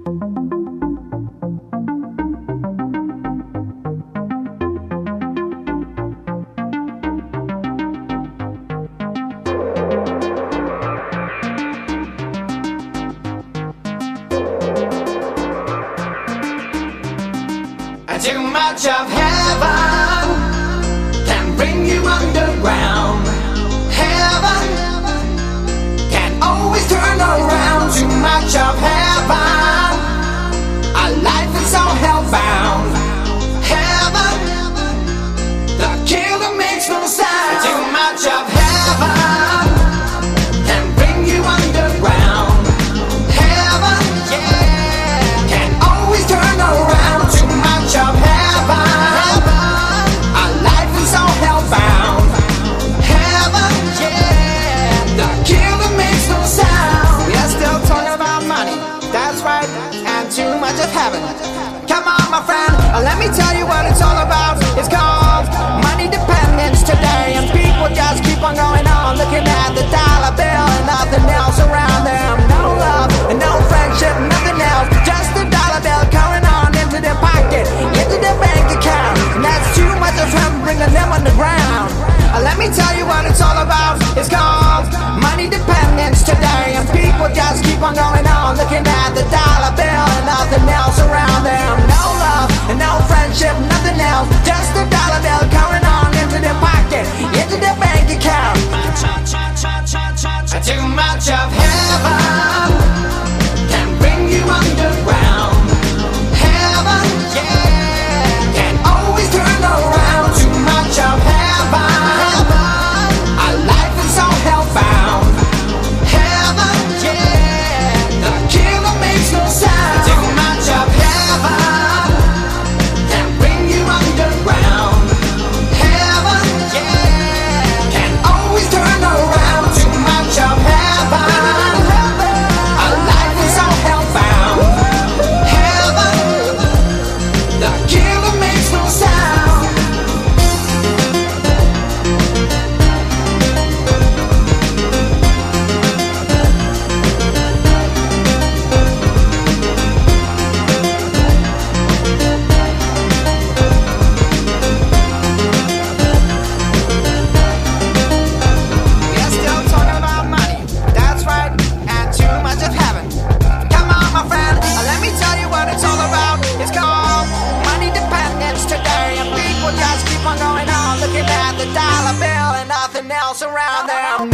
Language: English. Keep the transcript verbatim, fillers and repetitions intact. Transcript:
Too much of heaven can bring you underground. Heaven can always turn around. Too much of heaven, our life is all hellbound. Heaven, the killer makes no sound. Too much of heaven can bring you underground. Heaven, yeah, can always turn around. Too much of heaven, our life is all hellbound. Heaven, yeah, the killer makes no sound. We are still talking about money, that's right, and too much of heaven. Come on, my friend, let me tell you what it's all about. It's called money dependence today, and people just keep on going on, looking at the dollar bill and nothing else around them. No love and no friendship, nothing else, just the dollar bill coming on into their pocket, into their bank account, and that's too much of him bringing them underground. Uh, let me tell you what it's all about. It's called money dependence today, and people just keep on going on, looking at the dollar bill and nothing else around them. No love and no friendship, nothing else, just the dollar bill coming on into their pocket, into their bank account. Too much of heaven can bring you underground. Heaven, yeah, can always turn around. Too much of heaven, our life is all hellbound. Heaven, yeah, the killer makes no sound. Too much of heaven can bring you underground. Heaven, yeah, can always turn around. Too much of heaven, our life is all hellbound. Heaven, the killer makes no sound. We're still talking about money, that's right, and too much of heaven. Come on, my friend, let me tell you what it's all about. It's called money dependence today, and people just keep on going on, looking at the dollar bill and nothing else around them.